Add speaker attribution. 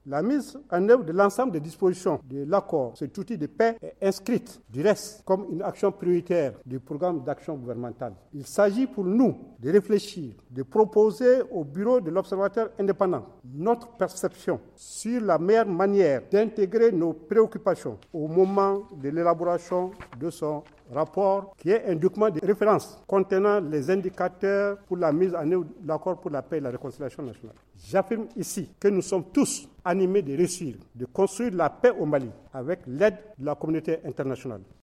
Speaker 1: La mise en œuvre de l'ensemble des dispositions de l'accord, cet outil de paix, est inscrite du reste comme une action prioritaire du programme d'action gouvernemental. Il s'agit pour nous de réfléchir, de proposer au bureau de l'Observateur indépendant notre perception sur la meilleure manière d'intégrer nos préoccupations au moment de l'élaboration de son rapport, qui est un document de référence contenant les indicateurs pour la mise en œuvre de l'accord pour la paix et la réconciliation nationale. J'affirme ici que nous sommes tous animés de réussir, de construire la paix au Mali avec l'aide de la communauté internationale.